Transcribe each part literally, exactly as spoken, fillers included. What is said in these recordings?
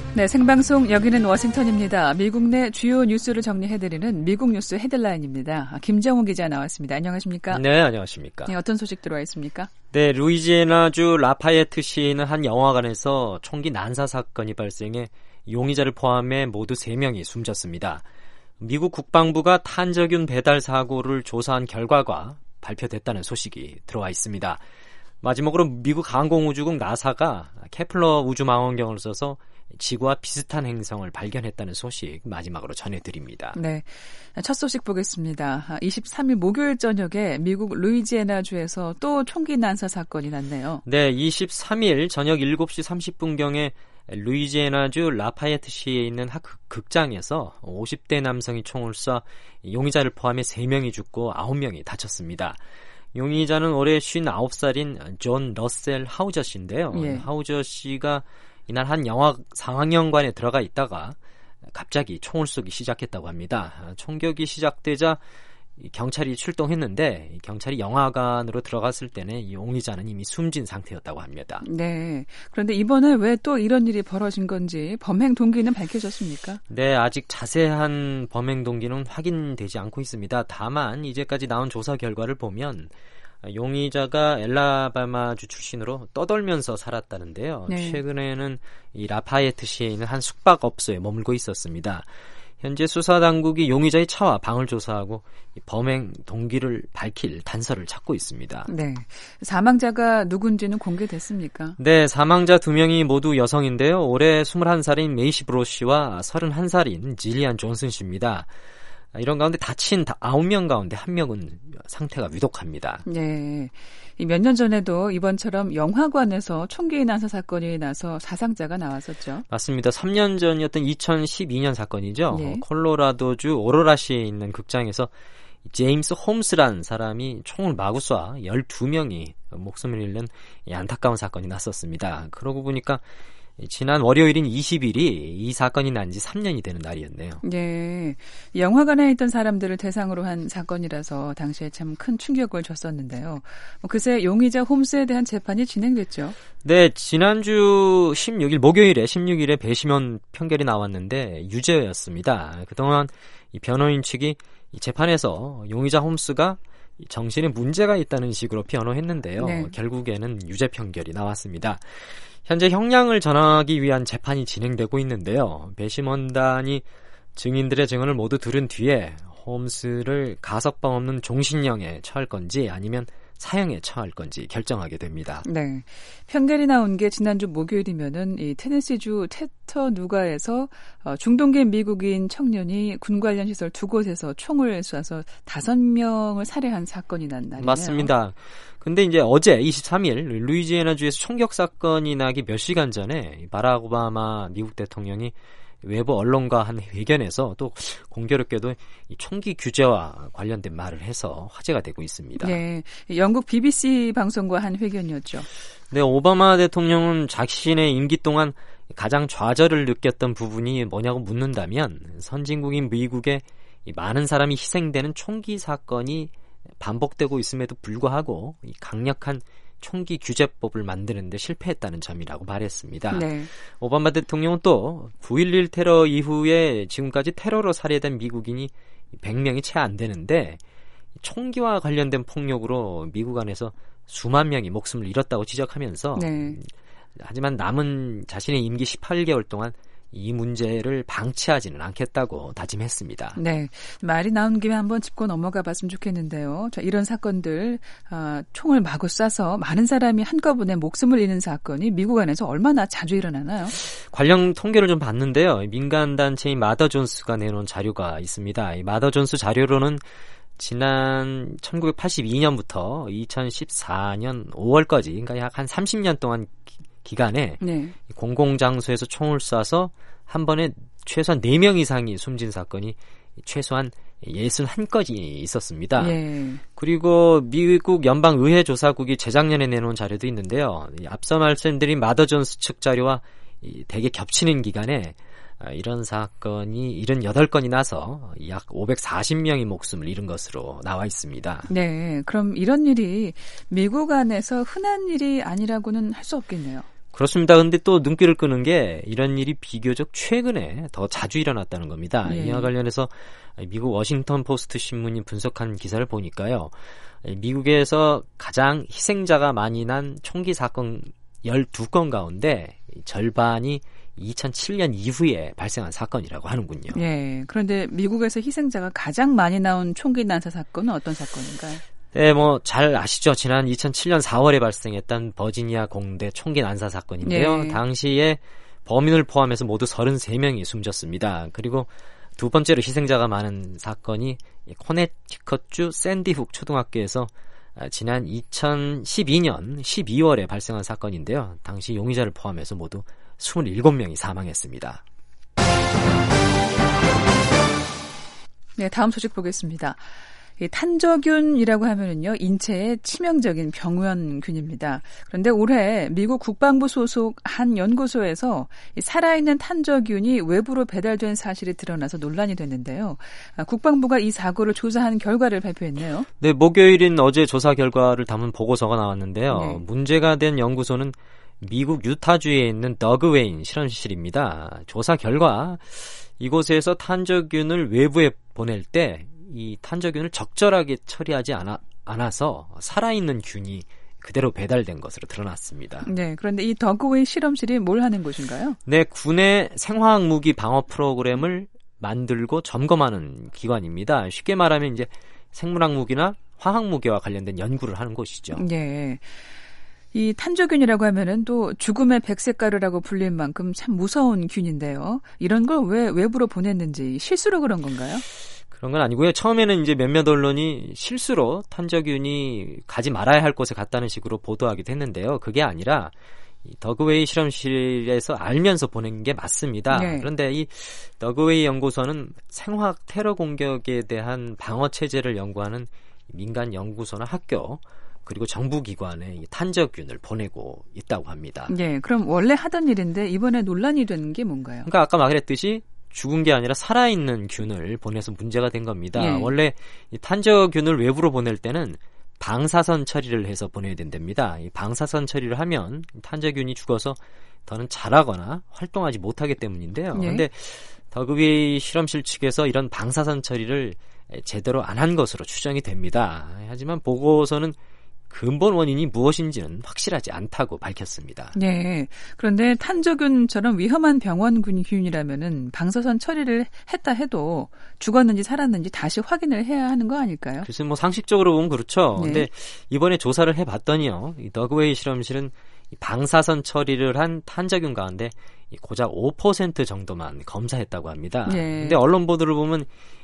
네, 생방송 여기는 워싱턴입니다. 미국 내 주요 뉴스를 정리해드리는 미국 뉴스 헤드라인입니다. 김정우 기자 나왔습니다. 안녕하십니까? 네, 안녕하십니까? 네, 어떤 소식 들어와 있습니까? 네, 루이지애나주 라파예트시에 있는 한 영화관에서 총기 난사 사건이 발생해 용의자를 포함해 모두 세 명이 숨졌습니다. 미국 국방부가 탄저균 배달 사고를 조사한 결과가 발표됐다는 소식이 들어와 있습니다. 마지막으로 미국 항공우주국 나사가 케플러 우주망원경을 써서 지구와 비슷한 행성을 발견했다는 소식 마지막으로 전해드립니다. 네, 첫 소식 보겠습니다. 이십삼 일 목요일 저녁에 미국 루이지애나주에서 또 총기 난사 사건이 났네요. 네, 이십삼 일 저녁 일곱 시 삼십 분경에 루이지애나주 라파예트시에 있는 학 극장에서 오십 대 남성이 총을 쏴 용의자를 포함해 세 명이 죽고 아홉 명이 다쳤습니다. 용의자는 올해 쉰아홉 살인 존 러셀 하우저 씨인데요. 예. 하우저 씨가 이날 한 영화 상영관에 들어가 있다가 갑자기 총을 쏘기 시작했다고 합니다. 총격이 시작되자 경찰이 출동했는데 경찰이 영화관으로 들어갔을 때는 이 용의자는 이미 숨진 상태였다고 합니다. 네. 그런데 이번에 왜 또 이런 일이 벌어진 건지 범행 동기는 밝혀졌습니까? 네, 아직 자세한 범행 동기는 확인되지 않고 있습니다. 다만 이제까지 나온 조사 결과를 보면 용의자가 엘라바마주 출신으로 떠돌면서 살았다는데요. 네. 최근에는 이 라파예트시에 있는 한 숙박업소에 머물고 있었습니다. 현재 수사당국이 용의자의 차와 방을 조사하고 범행 동기를 밝힐 단서를 찾고 있습니다. 네, 사망자가 누군지는 공개됐습니까? 네, 사망자 두 명이 모두 여성인데요. 올해 스물한 살인 메이시 브로 씨와 서른한 살인 질리안 존슨 씨입니다. 이런 가운데 다친 아홉 명 가운데 한 명은 상태가 위독합니다. 네, 몇 년 전에도 이번처럼 영화관에서 총기 난사 사건이 나서 사상자가 나왔었죠. 맞습니다. 삼 년 전이었던 이천십이 년 사건이죠. 네. 콜로라도주 오로라시에 있는 극장에서 제임스 홈스라는 사람이 총을 마구 쏴 열두 명이 목숨을 잃는 안타까운 사건이 났었습니다. 그러고 보니까 지난 월요일인 이십 일이 이 사건이 난 지 삼 년이 되는 날이었네요. 네, 영화관에 있던 사람들을 대상으로 한 사건이라서 당시에 참 큰 충격을 줬었는데요. 그새 용의자 홈스에 대한 재판이 진행됐죠. 네, 지난주 십육 일 목요일에 십육 일에 배심원 판결이 나왔는데 유죄였습니다. 그동안 이 변호인 측이 이 재판에서 용의자 홈스가 정신에 문제가 있다는 식으로 변호했는데요. 네. 결국에는 유죄 판결이 나왔습니다. 현재 형량을 전하기 위한 재판이 진행되고 있는데요. 배심원단이 증인들의 증언을 모두 들은 뒤에 홈스를 가석방 없는 종신형에 처할 건지 아니면 사형에 처할 건지 결정하게 됩니다. 네, 판결이 나온 게 지난주 목요일이면은 이 테네시주 채터누가에서 어, 중동계 미국인 청년이 군 관련 시설 두 곳에서 총을 쏴서 다섯 명을 살해한 사건이 난 날이네요. 맞습니다. 근데 이제 어제 이십삼 일 루이지애나주에서 총격 사건이 나기 몇 시간 전에 바락 오바마 미국 대통령이 외부 언론과 한 회견에서 또 공교롭게도 이 총기 규제와 관련된 말을 해서 화제가 되고 있습니다. 네, 영국 비비씨 방송과 한 회견이었죠. 네, 오바마 대통령은 자신의 임기 동안 가장 좌절을 느꼈던 부분이 뭐냐고 묻는다면 선진국인 미국에 많은 사람이 희생되는 총기 사건이 반복되고 있음에도 불구하고 이 강력한 총기 규제법을 만드는 데 실패했다는 점이라고 말했습니다. 네. 오바마 대통령은 또 구일일 테러 이후에 지금까지 테러로 살해된 미국인이 백 명이 채 안 되는데 총기와 관련된 폭력으로 미국 안에서 수만 명이 목숨을 잃었다고 지적하면서 네. 하지만 남은 자신의 임기 십팔 개월 동안 이 문제를 방치하지는 않겠다고 다짐했습니다. 네, 말이 나온 김에 한번 짚고 넘어가 봤으면 좋겠는데요. 자, 이런 사건들 어, 총을 마구 쏴서 많은 사람이 한꺼번에 목숨을 잃는 사건이 미국 안에서 얼마나 자주 일어나나요? 관련 통계를 좀 봤는데요. 민간단체인 마더존스가 내놓은 자료가 있습니다. 이 마더존스 자료로는 지난 천구백팔십이 년부터 이천십사 년 오월까지 그러니까 약 한 삼십 년 동안 기간에 네. 공공장소에서 총을 쏴서 한 번에 최소한 네 명 이상이 숨진 사건이 최소한 육십일 건이 있었습니다. 예. 그리고 미국 연방의회 조사국이 재작년에 내놓은 자료도 있는데요. 앞서 말씀드린 마더존스 측 자료와 대개 겹치는 기간에 이런 사건이 칠십팔 건이 나서 약 오백사십 명이 목숨을 잃은 것으로 나와 있습니다. 네, 그럼 이런 일이 미국 안에서 흔한 일이 아니라고는 할 수 없겠네요. 그렇습니다. 근데 또 눈길을 끄는 게 이런 일이 비교적 최근에 더 자주 일어났다는 겁니다. 예. 이와 관련해서 미국 워싱턴 포스트 신문이 분석한 기사를 보니까요. 미국에서 가장 희생자가 많이 난 총기 사건 열두 건 가운데 절반이 이천칠 년 이후에 발생한 사건이라고 하는군요. 예. 그런데 미국에서 희생자가 가장 많이 나온 총기 난사 사건은 어떤 사건인가요? 네, 뭐 잘 아시죠. 지난 이천칠 년 사월에 발생했던 버지니아 공대 총기 난사 사건인데요. 예. 당시에 범인을 포함해서 모두 서른세 명이 숨졌습니다. 그리고 두 번째로 희생자가 많은 사건이 코네티컷주 샌디훅 초등학교에서 지난 이천십이 년 십이월에 발생한 사건인데요. 당시 용의자를 포함해서 모두 이십칠 명이 사망했습니다. 네, 다음 소식 보겠습니다. 이 탄저균이라고 하면은요, 인체에 치명적인 병원균입니다. 그런데 올해 미국 국방부 소속 한 연구소에서 이 살아있는 탄저균이 외부로 배달된 사실이 드러나서 논란이 됐는데요. 아, 국방부가 이 사고를 조사한 결과를 발표했네요. 네, 목요일인 어제 조사 결과를 담은 보고서가 나왔는데요. 네. 문제가 된 연구소는 미국 유타주에 있는 더그웨인 실험실입니다. 조사 결과 이곳에서 탄저균을 외부에 보낼 때 이 탄저균을 적절하게 처리하지 않아, 않아서 살아있는 균이 그대로 배달된 것으로 드러났습니다. 네, 그런데 이 더그웨이 실험실이 뭘 하는 곳인가요? 네, 군의 생화학 무기 방어 프로그램을 만들고 점검하는 기관입니다. 쉽게 말하면 이제 생물학 무기나 화학 무기와 관련된 연구를 하는 곳이죠. 네. 이 탄저균이라고 하면은 또 죽음의 백색가루라고 불릴 만큼 참 무서운 균인데요. 이런 걸 왜 외부로 보냈는지 실수로 그런 건가요? 그런 건 아니고요. 처음에는 이제 몇몇 언론이 실수로 탄저균이 가지 말아야 할 곳에 갔다는 식으로 보도하기도 했는데요. 그게 아니라 이 더그웨이 실험실에서 알면서 보낸 게 맞습니다. 네. 그런데 이 더그웨이 연구소는 생화학 테러 공격에 대한 방어 체제를 연구하는 민간 연구소나 학교 그리고 정부기관에 이 탄저균을 보내고 있다고 합니다. 네, 그럼 원래 하던 일인데 이번에 논란이 되는 게 뭔가요? 그러니까 아까 말했듯이 죽은 게 아니라 살아있는 균을 보내서 문제가 된 겁니다. 예. 원래 이 탄저균을 외부로 보낼 때는 방사선 처리를 해서 보내야 된답니다. 이 방사선 처리를 하면 탄저균이 죽어서 더는 자라거나 활동하지 못하기 때문인데요. 그런데 예. 더그웨이 실험실 측에서 이런 방사선 처리를 제대로 안 한 것으로 추정이 됩니다. 하지만 보고서는 근본 원인이 무엇인지는 확실하지 않다고 밝혔습니다. 네. 그런데 탄저균처럼 위험한 병원균이라면은 방사선 처리를 했다 해도 죽었는지 살았는지 다시 확인을 해야 하는 거 아닐까요? 글쎄 뭐 상식적으로 보면 그렇죠. 네. 근데 이번에 조사를 해봤더니요. 이 더그웨이 실험실은 이 방사선 처리를 한 탄저균 가운데 이 고작 오 퍼센트 정도만 검사했다고 합니다. 네. 근데 언론 보도를 보면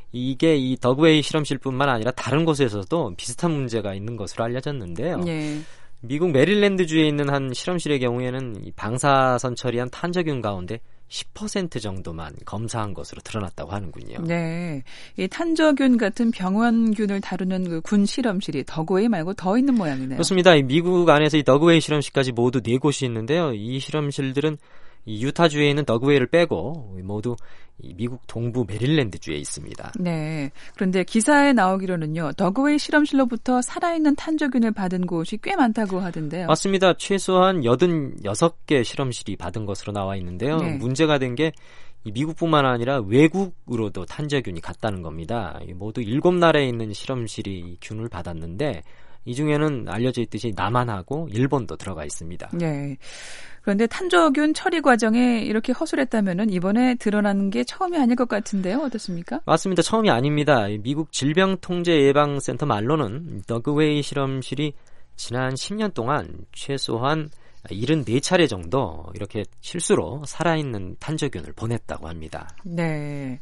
이게 이 더그웨이 실험실뿐만 아니라 다른 곳에서도 비슷한 문제가 있는 것으로 알려졌는데요. 네. 미국 메릴랜드주에 있는 한 실험실의 경우에는 이 방사선 처리한 탄저균 가운데 십 퍼센트 정도만 검사한 것으로 드러났다고 하는군요. 네. 이 탄저균 같은 병원균을 다루는 그 군 실험실이 더그웨이 말고 더 있는 모양이네요. 그렇습니다. 이 미국 안에서 이 더그웨이 실험실까지 모두 네 곳이 있는데요. 이 실험실들은 이 유타주에 있는 더그웨이를 빼고 모두 이 미국 동부 메릴랜드주에 있습니다. 네. 그런데 기사에 나오기로는요. 더그웨이 실험실로부터 살아있는 탄저균을 받은 곳이 꽤 많다고 하던데요. 맞습니다. 최소한 팔십육 개 실험실이 받은 것으로 나와 있는데요. 네. 문제가 된 게 이 미국뿐만 아니라 외국으로도 탄저균이 갔다는 겁니다. 모두 일곱 나라에 있는 실험실이 균을 받았는데 이 중에는 알려져 있듯이 남한하고 일본도 들어가 있습니다. 네. 그런데 탄저균 처리 과정에 이렇게 허술했다면은 이번에 드러나는 게 처음이 아닐 것 같은데요. 어떻습니까? 맞습니다. 처음이 아닙니다. 미국 질병통제예방센터 말로는 더그웨이 실험실이 지난 십 년 동안 최소한 칠십사 차례 정도 이렇게 실수로 살아있는 탄저균을 보냈다고 합니다. 네.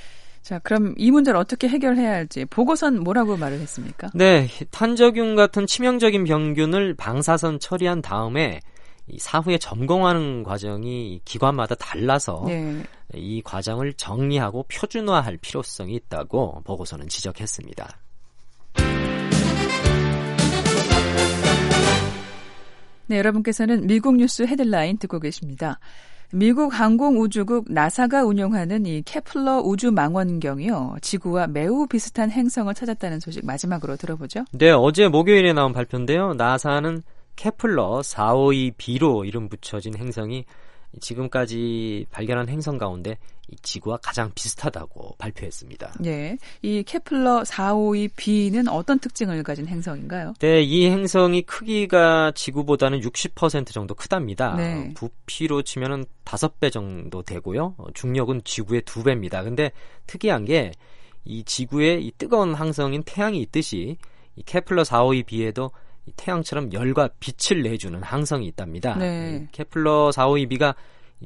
자, 그럼 이 문제를 어떻게 해결해야 할지 보고서는 뭐라고 말을 했습니까? 네, 탄저균 같은 치명적인 병균을 방사선 처리한 다음에 이 사후에 점검하는 과정이 기관마다 달라서 네. 이 과정을 정리하고 표준화할 필요성이 있다고 보고서는 지적했습니다. 네, 여러분께서는 미국 뉴스 헤드라인 듣고 계십니다. 미국 항공우주국 나사가 운영하는 이 케플러 우주망원경이요. 지구와 매우 비슷한 행성을 찾았다는 소식 마지막으로 들어보죠. 네, 어제 목요일에 나온 발표인데요. 나사는 케플러 사오이 비로 이름 붙여진 행성이 지금까지 발견한 행성 가운데 이 지구와 가장 비슷하다고 발표했습니다. 네, 이 케플러 사오이 비는 어떤 특징을 가진 행성인가요? 네, 이 행성이 크기가 지구보다는 육십 퍼센트 정도 크답니다. 네. 부피로 치면은 다섯 배 정도 되고요. 중력은 지구의 두 배입니다. 근데 특이한 게 이 지구에 이 뜨거운 항성인 태양이 있듯이 이 케플러 사오이 비에도 이 태양처럼 열과 빛을 내주는 항성이 있답니다. 네. 케플러 사오이 비가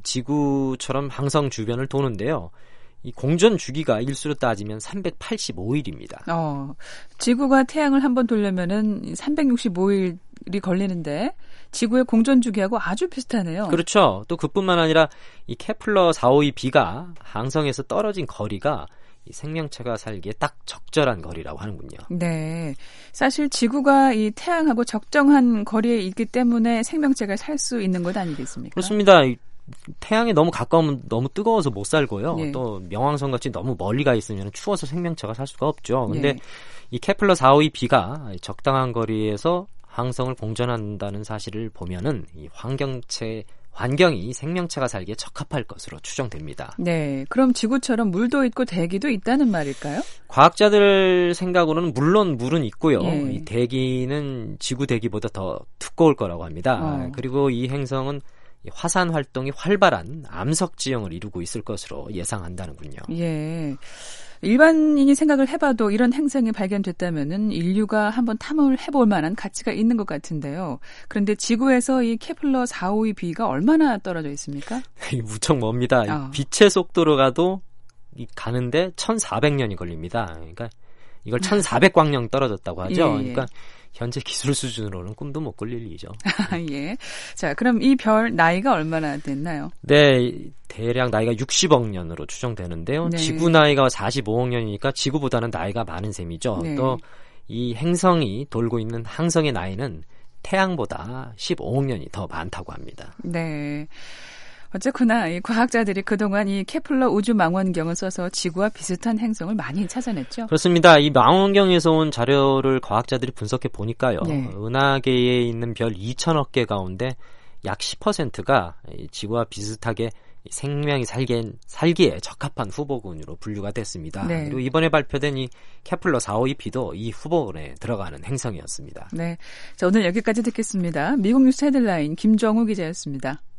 지구처럼 항성 주변을 도는데요. 이 공전 주기가 일수로 따지면 삼백팔십오 일입니다. 어, 지구가 태양을 한번 돌려면은 삼백육십오 일이 걸리는데 지구의 공전 주기하고 아주 비슷하네요. 그렇죠. 또 그뿐만 아니라 이 케플러 사오이 비가 항성에서 떨어진 거리가 이 생명체가 살기에 딱 적절한 거리라고 하는군요. 네, 사실 지구가 이 태양하고 적정한 거리에 있기 때문에 생명체가 살 수 있는 것 아니겠습니까? 그렇습니다. 태양에 너무 가까우면 너무 뜨거워서 못 살고요. 네. 또 명왕성 같이 너무 멀리 가 있으면 추워서 생명체가 살 수가 없죠. 근데 네. 이 케플러 사오이 비가 적당한 거리에서 항성을 공전한다는 사실을 보면은 이 환경체 환경이 생명체가 살기에 적합할 것으로 추정됩니다. 네, 그럼 지구처럼 물도 있고 대기도 있다는 말일까요? 과학자들 생각으로는 물론 물은 있고요. 예. 이 대기는 지구 대기보다 더 두꺼울 거라고 합니다. 어. 그리고 이 행성은 화산 활동이 활발한 암석 지형을 이루고 있을 것으로 예상한다는군요. 예. 일반인이 생각을 해봐도 이런 행성이 발견됐다면은 인류가 한번 탐험을 해볼 만한 가치가 있는 것 같은데요. 그런데 지구에서 이 케플러 사오이 비가 얼마나 떨어져 있습니까? 무척 멉니다. 어. 빛의 속도로 가도 가는데 천사백 년이 걸립니다. 그러니까 이걸 천사백 광년 떨어졌다고 하죠. 예, 예. 그러니까 현재 기술 수준으로는 꿈도 못 꿀 일이죠. 예. 자, 그럼 이 별 나이가 얼마나 됐나요? 네, 대략 나이가 육십억 년으로 추정되는데요. 네. 지구 나이가 사십오억 년이니까 지구보다는 나이가 많은 셈이죠. 네. 또 이 행성이 돌고 있는 항성의 나이는 태양보다 십오억 년이 더 많다고 합니다. 네. 어쨌거나 이 과학자들이 그동안 이 케플러 우주 망원경을 써서 지구와 비슷한 행성을 많이 찾아냈죠. 그렇습니다. 이 망원경에서 온 자료를 과학자들이 분석해 보니까요. 네. 은하계에 있는 별 이천억 개 가운데 약 십 퍼센트가 지구와 비슷하게 생명이 살기에, 살기에 적합한 후보군으로 분류가 됐습니다. 네. 그리고 이번에 발표된 이 케플러 사오이 비도 이 후보군에 들어가는 행성이었습니다. 네. 자, 오늘 여기까지 듣겠습니다. 미국 뉴스 헤드라인 김정우 기자였습니다.